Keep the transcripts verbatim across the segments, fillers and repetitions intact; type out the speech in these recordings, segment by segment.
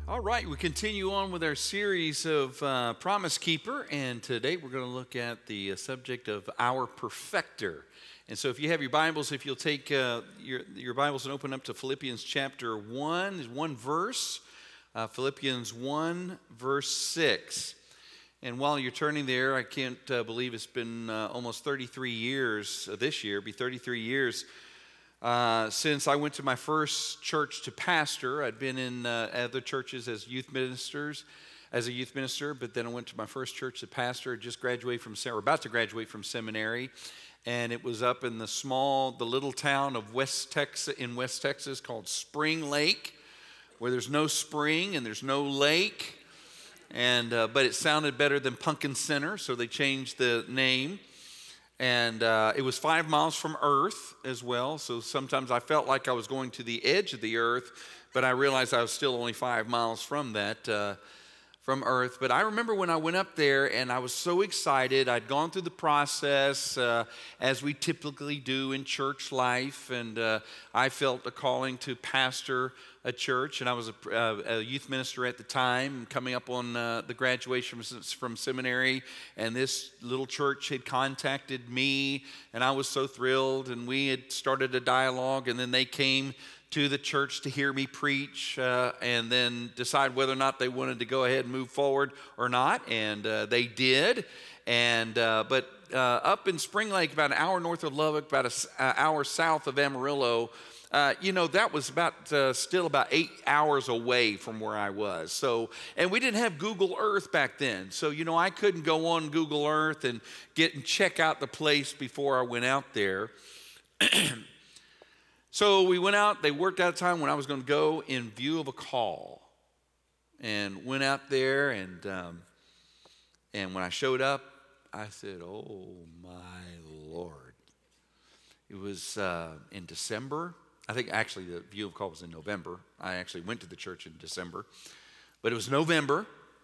All right, we continue on with our series of uh, Promise Keeper, and today we're going to look at the uh, subject of our perfecter. And so if you have your Bibles, if you'll take uh, your, your Bibles and open up to Philippians chapter one, there's one verse, uh, Philippians one, verse six. And while you're turning there, I can't uh, believe it's been uh, almost thirty-three years, uh, this year, be thirty-three years, Uh, since I went to my first church to pastor. I'd been in uh, other churches as youth ministers, as a youth minister, but then I went to my first church to pastor. I just graduated from, or about to graduate from seminary, and it was up in the small, the little town of West Texas, in West Texas called Spring Lake, where there's no spring and there's no lake, and uh, but it sounded better than Pumpkin Center, so they changed the name. And uh, it was five miles from Earth as well, so sometimes I felt like I was going to the edge of the Earth, but I realized I was still only five miles from that, uh, from Earth. But I remember when I went up there, and I was so excited. I'd gone through the process, uh, as we typically do in church life, and uh, I felt a calling to pastor a church, and I was a, uh, a youth minister at the time, coming up on uh, the graduation from, from seminary, and this little church had contacted me, and I was so thrilled, and we had started a dialogue, and then they came to the church to hear me preach, uh, and then decide whether or not they wanted to go ahead and move forward or not, and uh, they did, and uh, but uh, up in Spring Lake, about an hour north of Lubbock, about an hour south of Amarillo, Uh, you know, that was about uh, still about eight hours away from where I was. So, and we didn't have Google Earth back then. So, you know, I couldn't go on Google Earth and get and check out the place before I went out there. So we went out, they worked out a time when I was going to go in view of a call. And went out there, and um, and when I showed up, I said, oh my Lord. It was uh, in December. I think actually the view of call was in November. I actually went to the church in December. But it was November,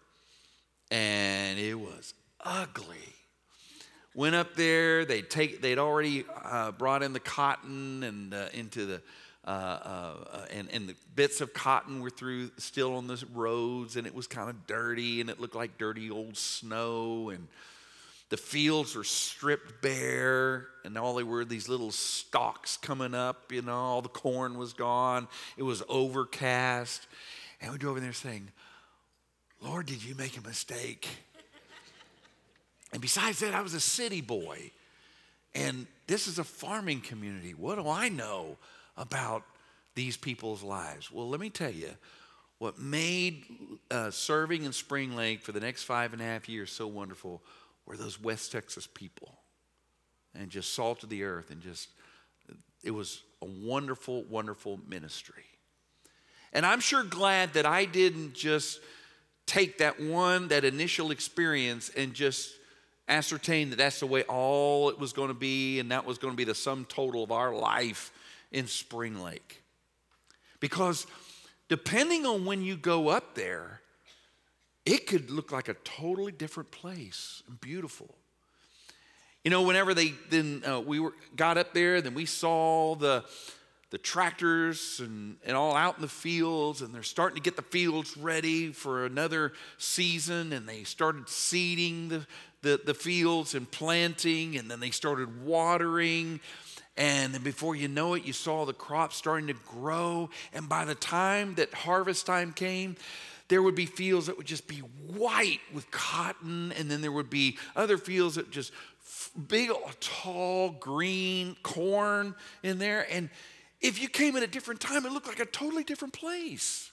and it was ugly. Went up there, they'd, take, they'd already uh, brought in the cotton and uh, into the, uh, uh, and, and the bits of cotton were through still on the roads, and it was kind of dirty, and it looked like dirty old snow, and the fields were stripped bare, and all they were these little stalks coming up, you know, all the corn was gone. It was overcast. And we drove in there saying, Lord, did you make a mistake? And besides that, I was a city boy. And this is a farming community. What do I know about these people's lives? Well, let me tell you, what made uh, serving in Spring Lake for the next five and a half years so wonderful were those West Texas people, and just salt of the earth, and just, it was a wonderful, wonderful ministry. And I'm sure glad that I didn't just take that one, that initial experience, and just ascertain that that's the way all it was going to be, and that was going to be the sum total of our life in Spring Lake. Because depending on when you go up there, it could look like a totally different place, beautiful. You know, whenever they then uh, we were got up there, then we saw the the tractors and, and all out in the fields, and they're starting to get the fields ready for another season, and they started seeding the the, the fields and planting, and then they started watering. And then before you know it, you saw the crops starting to grow, and by the time that harvest time came, there would be fields that would just be white with cotton, and then there would be other fields that just big, tall, green corn in there. And if you came at a different time, it looked like a totally different place.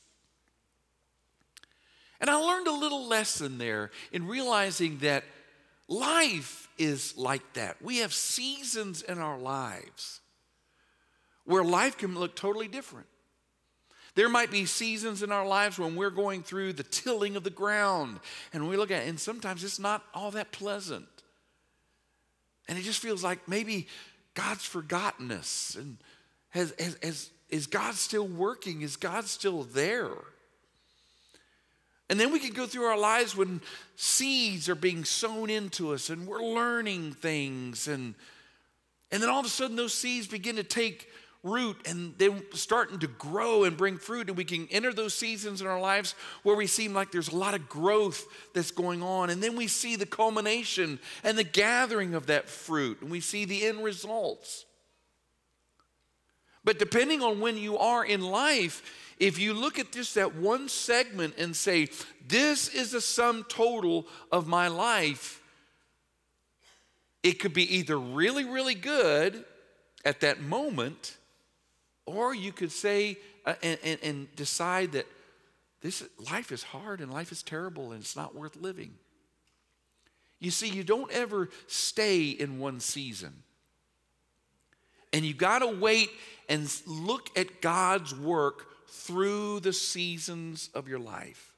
And I learned a little lesson there in realizing that life is like that. We have seasons in our lives where life can look totally different. There might be seasons in our lives when we're going through the tilling of the ground, and we look at it, and sometimes it's not all that pleasant. And it just feels like maybe God's forgotten us. And has, has, has, is God still working? Is God still there? And then we can go through our lives when seeds are being sown into us, and we're learning things. And, and then all of a sudden those seeds begin to take root and then starting to grow and bring fruit. And we can enter those seasons in our lives where we seem like there's a lot of growth that's going on. And then we see the culmination and the gathering of that fruit. And we see the end results. But depending on when you are in life, if you look at just that one segment and say, this is the sum total of my life, it could be either really, really good at that moment, or you could say uh, and, and, and decide that this life is hard and life is terrible and it's not worth living. You see, you don't ever stay in one season. And you got to wait and look at God's work through the seasons of your life.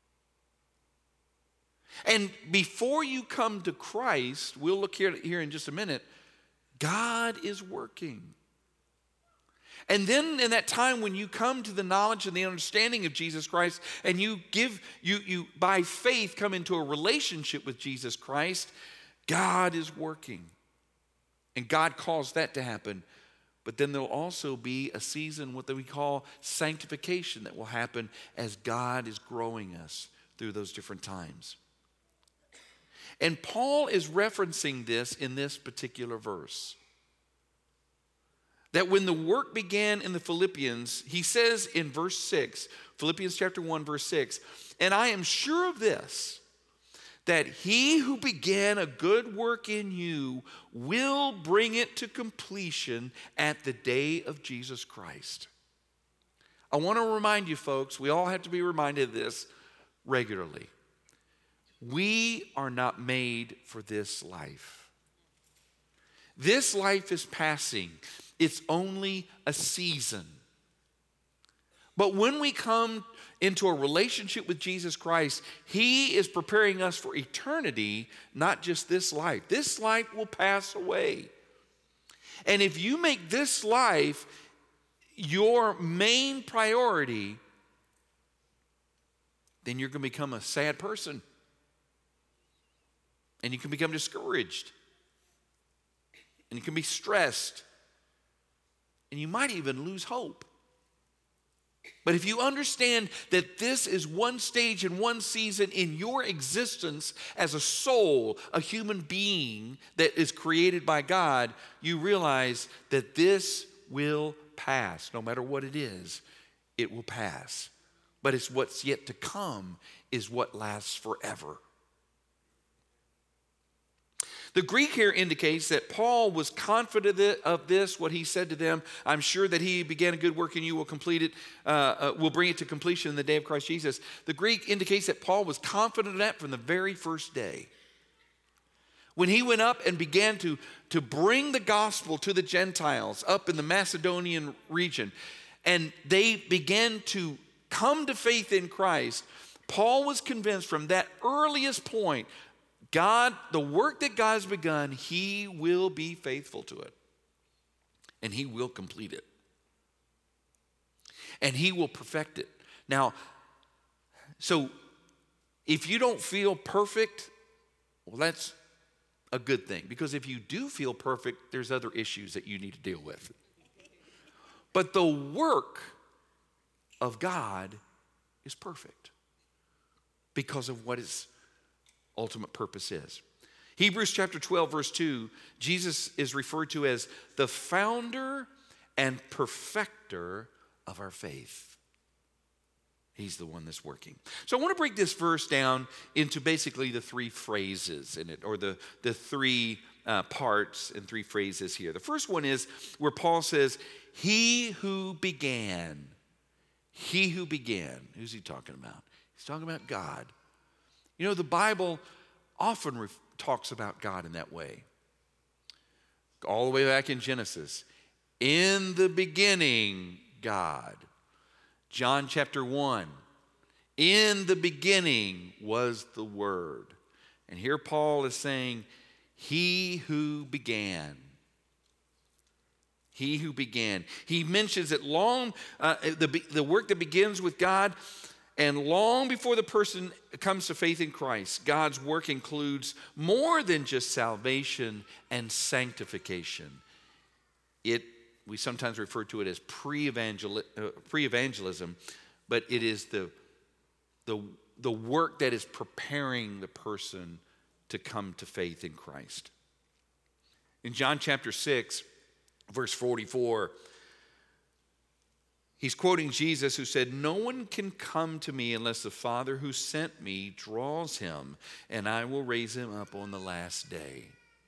And before you come to Christ, we'll look here, here in just a minute, God is working. And then in that time when you come to the knowledge and the understanding of Jesus Christ, and you give, you, you by faith come into a relationship with Jesus Christ, God is working. And God caused that to happen. But then there'll also be a season, what we call sanctification, that will happen as God is growing us through those different times. And Paul is referencing this in this particular verse. That when the work began in the Philippians, he says in verse six, Philippians chapter one, verse six, and I am sure of this, that he who began a good work in you will bring it to completion at the day of Jesus Christ. I want to remind you folks, we all have to be reminded of this regularly. We are not made for this life. This life is passing. It's only a season. But when we come into a relationship with Jesus Christ, he is preparing us for eternity, not just this life. This life will pass away. And if you make this life your main priority, then you're going to become a sad person. And you can become discouraged. And you can be stressed. And you might even lose hope. But if you understand that this is one stage and one season in your existence as a soul, a human being that is created by God, you realize that this will pass. No matter what it is, it will pass. But it's what's yet to come is what lasts forever. The Greek here indicates that Paul was confident of this, what he said to them. I'm sure that he began a good work in you, will complete it, uh, uh, will bring it to completion in the day of Christ Jesus. The Greek indicates that Paul was confident of that from the very first day. When he went up and began to, to bring the gospel to the Gentiles up in the Macedonian region, and they began to come to faith in Christ, Paul was convinced from that earliest point, God, the work that God has begun, he will be faithful to it. And he will complete it. And he will perfect it. Now, so if you don't feel perfect, well, that's a good thing. Because if you do feel perfect, there's other issues that you need to deal with. But the work of God is perfect because of what his ultimate purpose is. Hebrews chapter twelve, verse two, Jesus is referred to as the founder and perfecter of our faith. He's the one that's working. So I want to break this verse down into basically the three phrases in it, or the, the three uh, parts and three phrases here. The first one is where Paul says, he who began. He who began. Who's he talking about? He's talking about God. You know, the Bible often re- talks about God in that way. All the way back in Genesis. In the beginning, God. John chapter one. In the beginning was the Word. And here Paul is saying, he who began. He who began. He mentions that long, uh, the, the work that begins with God. And long before the person comes to faith in Christ, God's work includes more than just salvation and sanctification. It we sometimes refer to it as pre-evangel- uh, pre-evangelism, but it is the, the, the work that is preparing the person to come to faith in Christ. In John chapter six, verse forty-four, he's quoting Jesus, who said, "No one can come to me unless the Father who sent me draws him, and I will raise him up on the last day."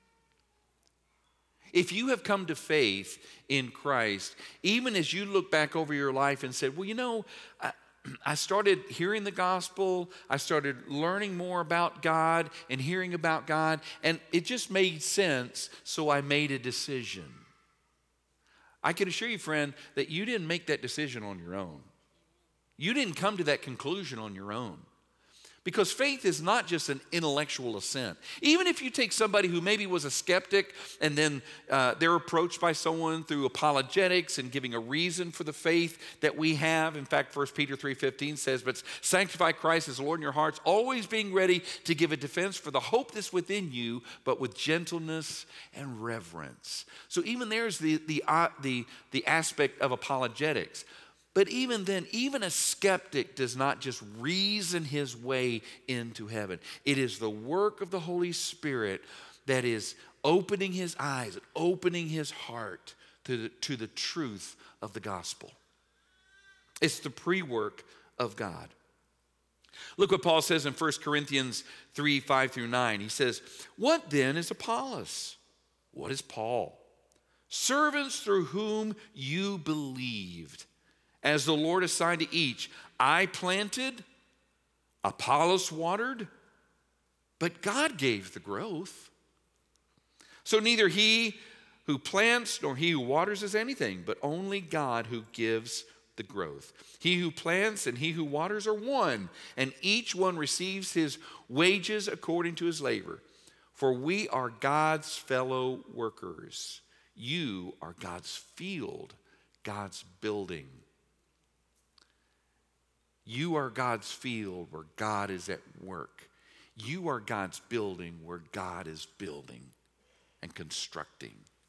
If you have come to faith in Christ, even as you look back over your life and said, well, you know, I, I started hearing the gospel, I started learning more about God and hearing about God, and it just made sense, so I made a decision. I can assure you, friend, that you didn't make that decision on your own. You didn't come to that conclusion on your own. Because faith is not just an intellectual assent. Even if you take somebody who maybe was a skeptic and then uh, they're approached by someone through apologetics and giving a reason for the faith that we have. In fact, First Peter three fifteen says, "But sanctify Christ as Lord in your hearts, always being ready to give a defense for the hope that's within you, but with gentleness and reverence." So even there's the, the, uh, the, the aspect of apologetics. But even then, even a skeptic does not just reason his way into heaven. It is the work of the Holy Spirit that is opening his eyes, opening his heart to the, to the truth of the gospel. It's the pre-work of God. Look what Paul says in First Corinthians three, five through nine. He says, "What then is Apollos? What is Paul? Servants through whom you believed, as the Lord assigned to each. I planted, Apollos watered, but God gave the growth. So neither he who plants nor he who waters is anything, but only God who gives the growth. He who plants and he who waters are one, and each one receives his wages according to his labor. For we are God's fellow workers. You are God's field, God's building." You are God's field where God is at work. You are God's building where God is building and constructing.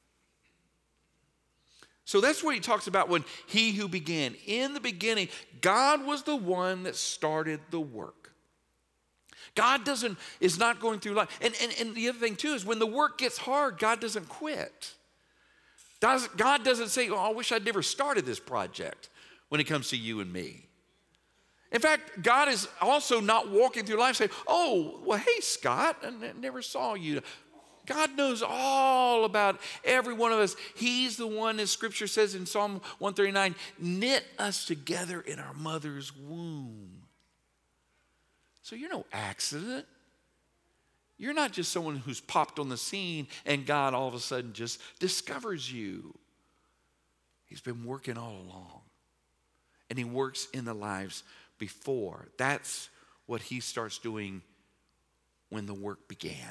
So that's what he talks about when he who began. In the beginning, God was the one that started the work. God doesn't, is not going through life. And, and, and the other thing too is when the work gets hard, God doesn't quit. God doesn't say, "Oh, I wish I'd never started this project," when it comes to you and me. In fact, God is also not walking through life saying, "Oh, well, hey, Scott, I never saw you." God knows all about every one of us. He's the one, as Scripture says in Psalm one thirty-nine, knit us together in our mother's womb. So you're no accident. You're not just someone who's popped on the scene and God all of a sudden just discovers you. He's been working all along. And he works in the lives before. That's what he starts doing when the work began.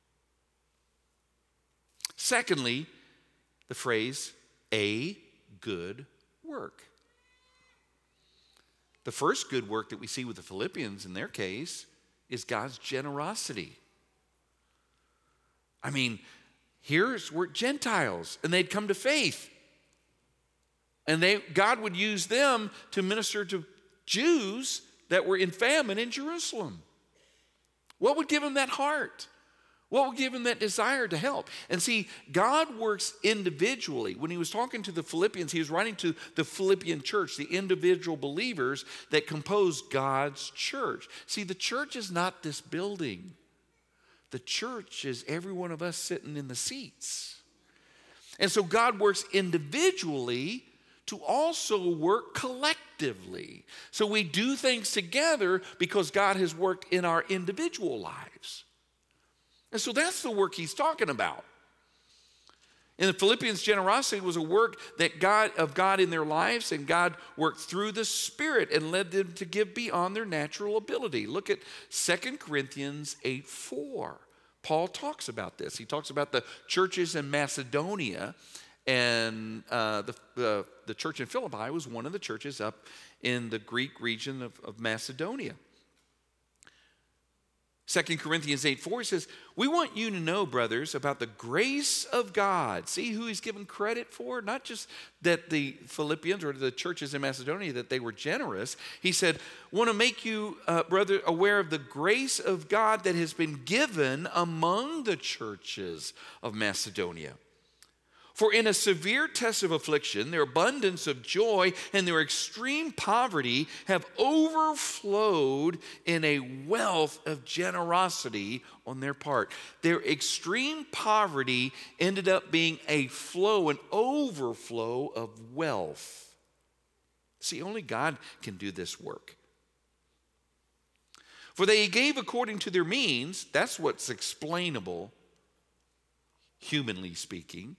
Secondly, the phrase, "a good work." The first good work that we see with the Philippians in their case is God's generosity. I mean, here's where Gentiles, and they'd come to faith. And they, God would use them to minister to Jews that were in famine in Jerusalem. What would give them that heart? What would give them that desire to help? And see, God works individually. When he was talking to the Philippians, he was writing to the Philippian church, the individual believers that compose God's church. See, the church is not this building. The church is every one of us sitting in the seats. And so God works individually to also work collectively. So we do things together because God has worked in our individual lives. And so that's the work he's talking about. In the Philippians, generosity was a work that God of God in their lives, and God worked through the Spirit and led them to give beyond their natural ability. Look at Second Corinthians eight four. Paul talks about this. He talks about the churches in Macedonia, and uh, the, the, the church in Philippi was one of the churches up in the Greek region of, of Macedonia. Second Corinthians eight four says, we want you to know, brothers, about the grace of God. See who he's given credit for? Not just that the Philippians or the churches in Macedonia, that they were generous. He said, want to make you, uh, brother, aware of the grace of God that has been given among the churches of Macedonia. For in a severe test of affliction, their abundance of joy and their extreme poverty have overflowed in a wealth of generosity on their part. Their extreme poverty ended up being a flow, an overflow of wealth. See, only God can do this work. For they gave according to their means. That's what's explainable, humanly speaking.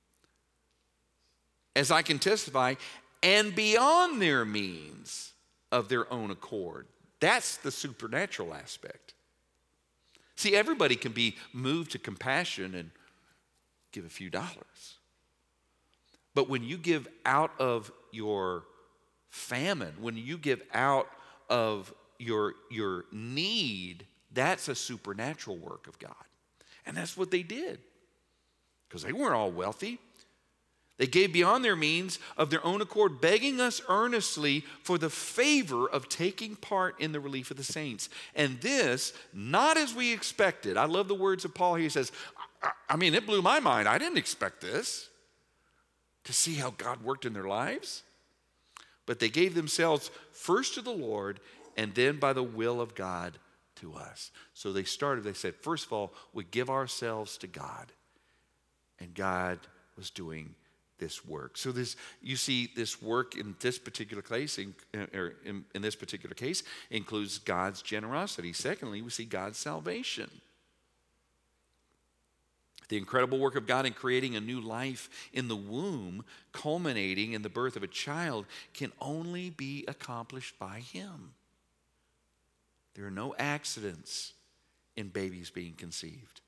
As I can testify, and beyond their means of their own accord. That's the supernatural aspect. See, everybody can be moved to compassion and give a few dollars. But when you give out of your famine, when you give out of your, your need, that's a supernatural work of God. And that's what they did. Because they weren't all wealthy. They gave beyond their means of their own accord, begging us earnestly for the favor of taking part in the relief of the saints. And this, not as we expected. I love the words of Paul here. He says, I, I mean, it blew my mind. I didn't expect this. To see how God worked in their lives. But they gave themselves first to the Lord and then by the will of God to us. So they started, they said, first of all, we give ourselves to God. And God was doing this work. So this, you see, this work in this particular case, in, or in, in this particular case, includes God's generosity. Secondly, we see God's salvation. The incredible work of God in creating a new life in the womb, culminating in the birth of a child, can only be accomplished by Him. There are no accidents in babies being conceived.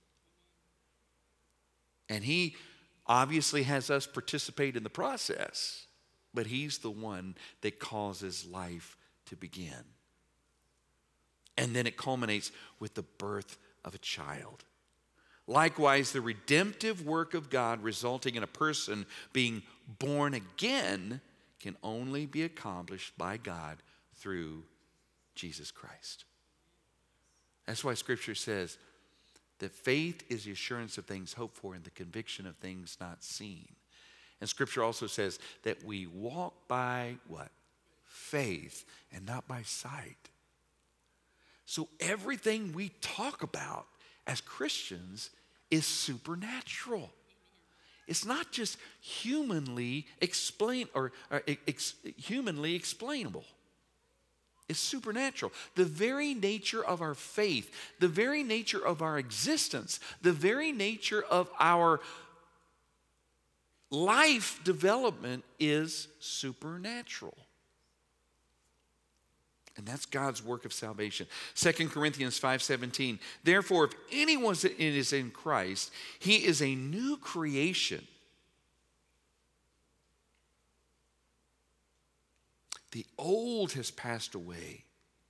And He obviously has us participate in the process, but He's the one that causes life to begin. And then it culminates with the birth of a child. Likewise, the redemptive work of God resulting in a person being born again can only be accomplished by God through Jesus Christ. That's why Scripture says that faith is the assurance of things hoped for and the conviction of things not seen. And Scripture also says that we walk by what? Faith and not by sight. So everything we talk about as Christians is supernatural. It's not just humanly explain or, or ex, humanly explainable. It's supernatural. The very nature of our faith, the very nature of our existence, the very nature of our life development is supernatural. And that's God's work of salvation. Second Corinthians five seventeen. Therefore, if anyone is in Christ, he is a new creation. The old has passed away.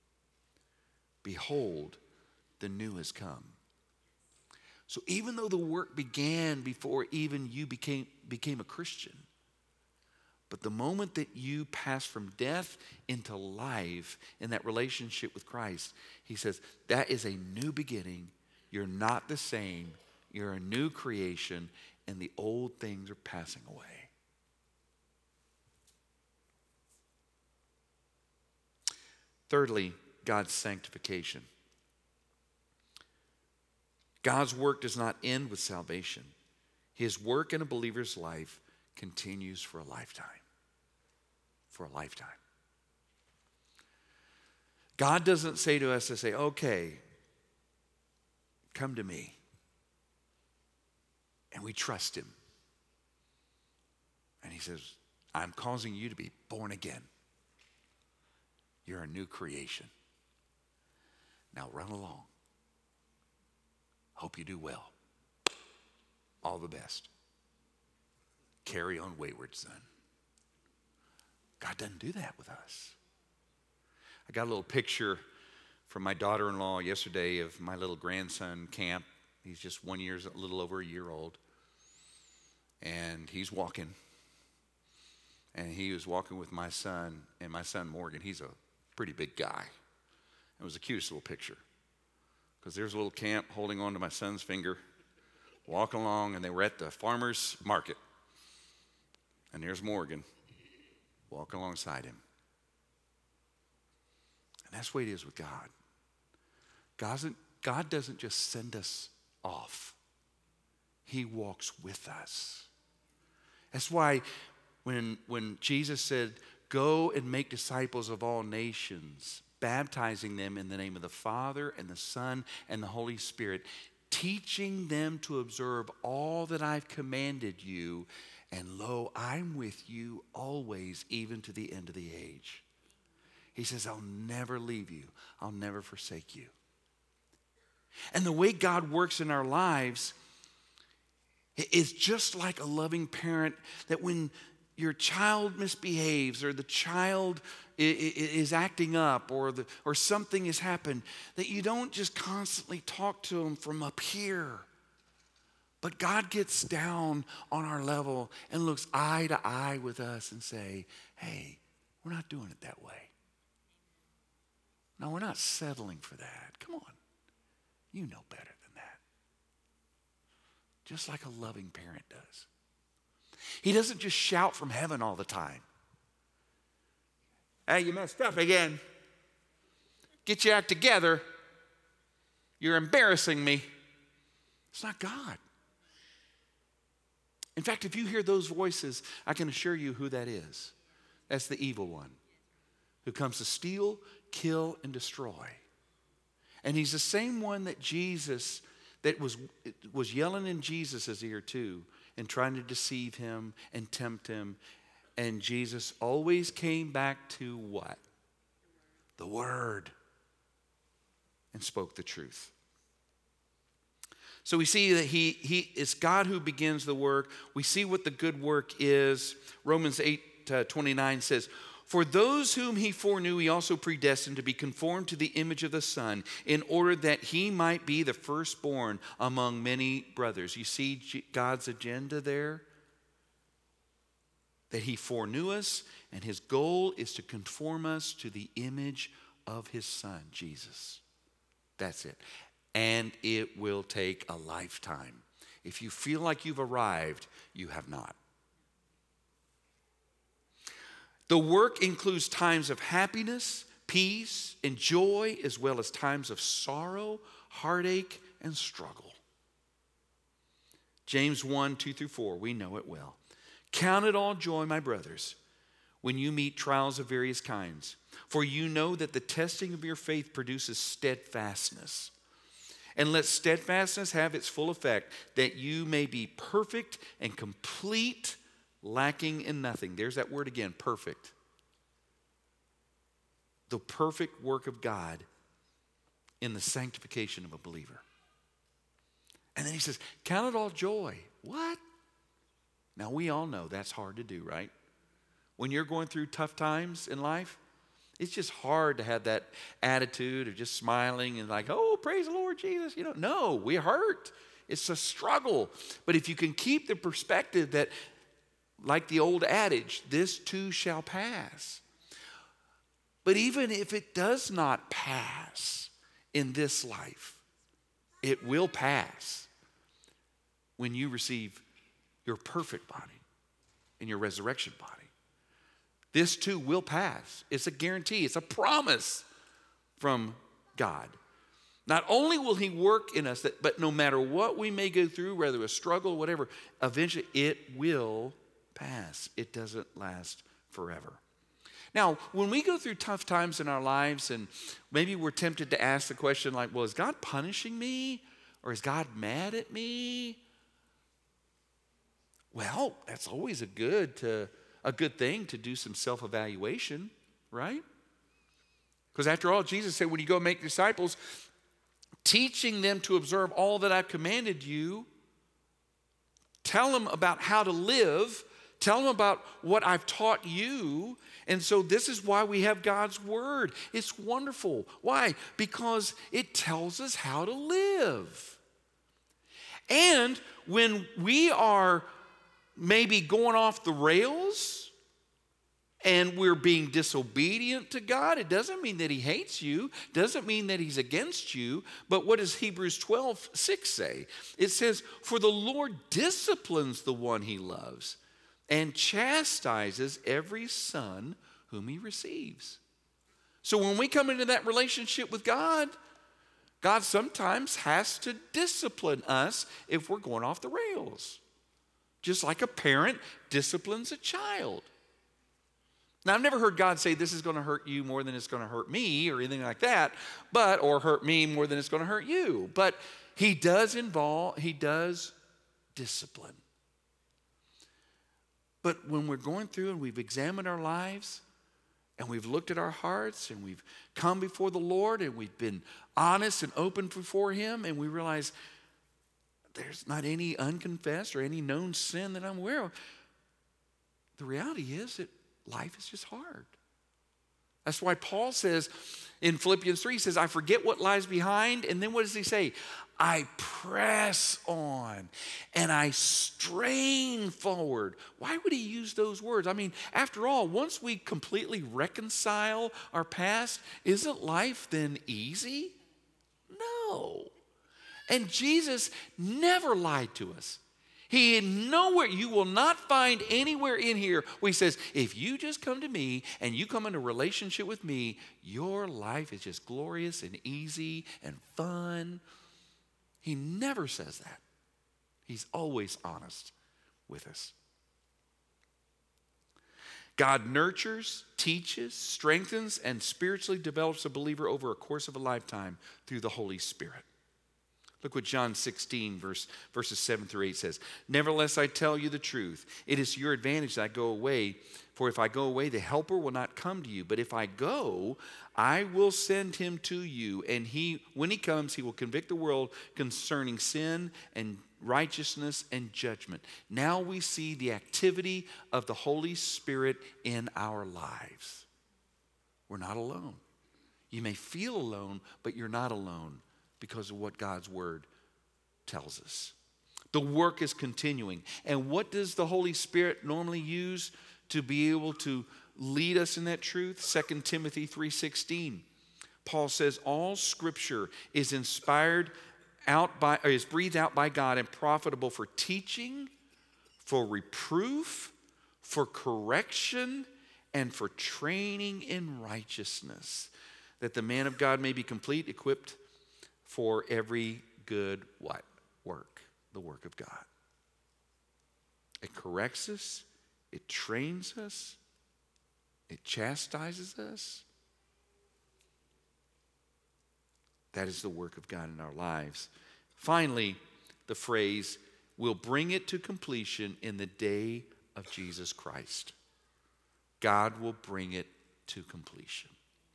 Behold, the new has come. So even though the work began before even you became, became a Christian, but the moment that you pass from death into life in that relationship with Christ, He says, that is a new beginning. You're not the same. You're a new creation, and the old things are passing away. Thirdly, God's sanctification. God's work does not end with salvation. His work in a believer's life continues for a lifetime. For a lifetime. God doesn't say to us to say, okay, come to me. And we trust Him. And He says, I'm causing you to be born again. You're a new creation. Now run along. Hope you do well. All the best. Carry on, wayward son. God doesn't do that with us. I got a little picture from my daughter-in-law yesterday of my little grandson, Camp. He's just one year, a little over a year old. And he's walking. And he was walking with my son, and my son Morgan. He's a pretty big guy. It was the cutest little picture. Because there's a little Camp holding on to my son's finger, walking along, and they were at the farmer's market. And there's Morgan walking alongside him. And that's the way it is with God. God doesn't, God doesn't just send us off. He walks with us. That's why when, when Jesus said, go and make disciples of all nations, baptizing them in the name of the Father and the Son and the Holy Spirit, teaching them to observe all that I've commanded you, and lo, I'm with you always, even to the end of the age. He says, I'll never leave you. I'll never forsake you. And the way God works in our lives is just like a loving parent, that when your child misbehaves or the child is acting up or, the, or something has happened, that you don't just constantly talk to them from up here. But God gets down on our level and looks eye to eye with us and say, hey, we're not doing it that way. No, we're not settling for that. Come on. You know better than that. Just like a loving parent does. He doesn't just shout from heaven all the time. Hey, you messed up again. Get your act together. You're embarrassing me. It's not God. In fact, if you hear those voices, I can assure you who that is. That's the evil one who comes to steal, kill, and destroy. And he's the same one that Jesus, that was, was yelling in Jesus' ear too, and trying to deceive him and tempt him. And Jesus always came back to what? The Word. And spoke the truth. So we see that he, he it's God who begins the work. We see what the good work is. Romans eight twenty-nine says, for those whom he foreknew, he also predestined to be conformed to the image of the Son, in order that he might be the firstborn among many brothers. You see God's agenda there? That he foreknew us, and his goal is to conform us to the image of his Son, Jesus. That's it. And it will take a lifetime. If you feel like you've arrived, you have not. The work includes times of happiness, peace, and joy, as well as times of sorrow, heartache, and struggle. James one, two through four, we know it well. Count it all joy, my brothers, when you meet trials of various kinds, for you know that the testing of your faith produces steadfastness. And let steadfastness have its full effect, that you may be perfect and complete, lacking in nothing. There's that word again, perfect. The perfect work of God in the sanctification of a believer. And then he says, count it all joy. What? Now we all know that's hard to do, right? When you're going through tough times in life, it's just hard to have that attitude of just smiling and like, oh, praise the Lord Jesus. You know, no, we hurt. It's a struggle. But if you can keep the perspective that, like the old adage, this too shall pass. But even if it does not pass in this life, it will pass when you receive your perfect body and your resurrection body. This too will pass. It's a guarantee. It's a promise from God. Not only will he work in us, that, but no matter what we may go through, whether a struggle, whatever, eventually it will pass. It doesn't last forever. Now, when we go through tough times in our lives, and maybe we're tempted to ask the question like, well, is God punishing me? Or is God mad at me? Well, that's always a good to, a good thing to do some self-evaluation, right? Because after all, Jesus said, when you go make disciples, teaching them to observe all that I've commanded you, tell them about how to live, Tell them about what I've taught you. And so this is why we have God's word. It's wonderful. Why? Because it tells us how to live. And when we are maybe going off the rails and we're being disobedient to God, it doesn't mean that he hates you, doesn't mean that he's against you. But what does Hebrews twelve six say? It says, for the Lord disciplines the one he loves and chastises every son whom he receives. So when we come into that relationship with God, God sometimes has to discipline us if we're going off the rails. Just like a parent disciplines a child. Now, I've never heard God say this is going to hurt you more than it's going to hurt me or anything like that, but or hurt me more than it's going to hurt you. But he does involve, he does discipline. But when we're going through and we've examined our lives and we've looked at our hearts and we've come before the Lord and we've been honest and open before him and we realize there's not any unconfessed or any known sin that I'm aware of, the reality is that life is just hard. That's why Paul says in Philippians three, he says, I forget what lies behind. And then what does he say? I press on and I strain forward. Why would he use those words? I mean, after all, once we completely reconcile our past, isn't life then easy? No. And Jesus never lied to us. He nowhere, you will not find anywhere in here where he says, if you just come to me and you come into a relationship with me, your life is just glorious and easy and fun. He never says that. He's always honest with us. God nurtures, teaches, strengthens, and spiritually develops a believer over a course of a lifetime through the Holy Spirit. Look what John sixteen, verse, verses seven through eight says. Nevertheless, I tell you the truth. It is to your advantage that I go away. For if I go away, the helper will not come to you. But if I go, I will send him to you. And he, when he comes, he will convict the world concerning sin and righteousness and judgment. Now we see the activity of the Holy Spirit in our lives. We're not alone. You may feel alone, but you're not alone, because of what God's word tells us. The work is continuing. And what does the Holy Spirit normally use to be able to lead us in that truth? Second Timothy three sixteen. Paul says, all scripture is inspired out by, or is breathed out by God and profitable for teaching, for reproof, for correction, and for training in righteousness, that the man of God may be complete, equipped for every good what? Work. The work of God. It corrects us. It trains us. It chastises us. That is the work of God in our lives. Finally, the phrase, we'll bring it to completion in the day of Jesus Christ. God will bring it to completion.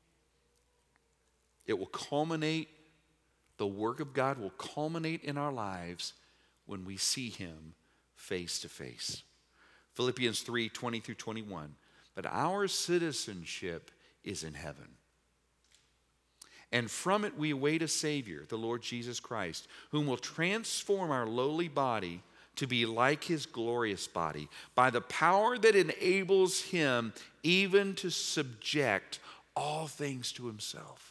It will culminate. The work of God will culminate in our lives when we see him face to face. Philippians three twenty through twenty-one. But our citizenship is in heaven. And from it we await a Savior, the Lord Jesus Christ, whom will transform our lowly body to be like his glorious body by the power that enables him even to subject all things to himself.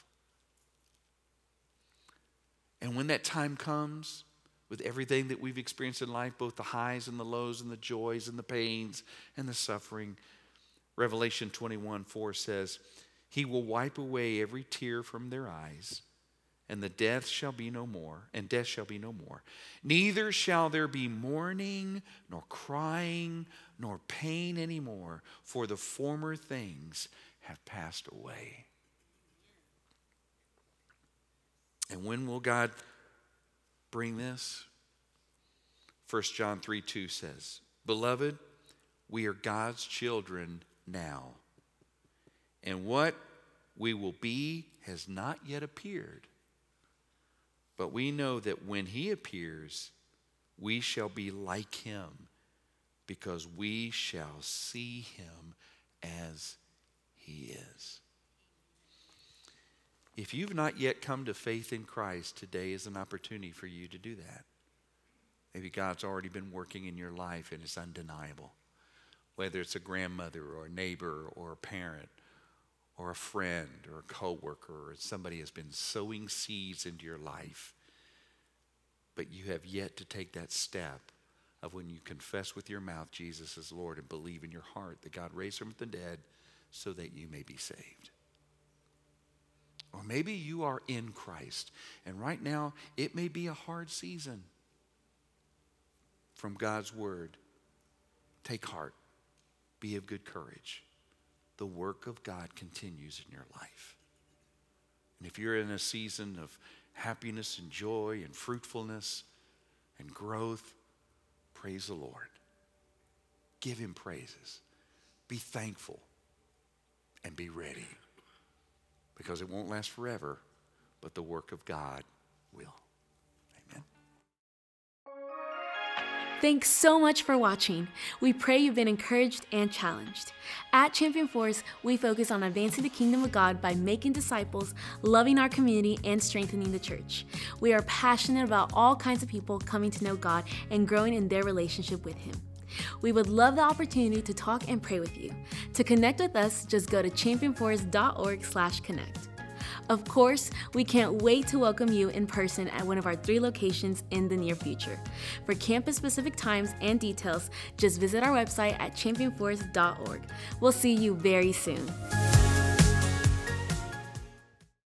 And when that time comes, with everything that we've experienced in life, both the highs and the lows and the joys and the pains and the suffering, Revelation twenty-one four says, he will wipe away every tear from their eyes, and the death shall be no more, and death shall be no more. Neither shall there be mourning, nor crying, nor pain anymore, for the former things have passed away. And when will God bring this? First John three two says, beloved, we are God's children now. And what we will be has not yet appeared. But we know that when he appears, we shall be like him, because we shall see him as he is. If you've not yet come to faith in Christ, today is an opportunity for you to do that. Maybe God's already been working in your life and it's undeniable. Whether it's a grandmother or a neighbor or a parent or a friend or a coworker or somebody has been sowing seeds into your life, but you have yet to take that step of when you confess with your mouth Jesus is Lord and believe in your heart that God raised him from the dead so that you may be saved. Or maybe you are in Christ, and right now it may be a hard season. From God's word, take heart, be of good courage. The work of God continues in your life. And if you're in a season of happiness and joy and fruitfulness and growth, praise the Lord. Give him praises. Be thankful and be ready. Because it won't last forever, but the work of God will. Amen. Thanks so much for watching. We pray you've been encouraged and challenged. At Champion Force, we focus on advancing the kingdom of God by making disciples, loving our community, and strengthening the church. We are passionate about all kinds of people coming to know God and growing in their relationship with him. We would love the opportunity to talk and pray with you. To connect with us, just go to champion force dot org slash connect. Of course, we can't wait to welcome you in person at one of our three locations in the near future. For campus-specific times and details, just visit our website at champion force dot org. We'll see you very soon.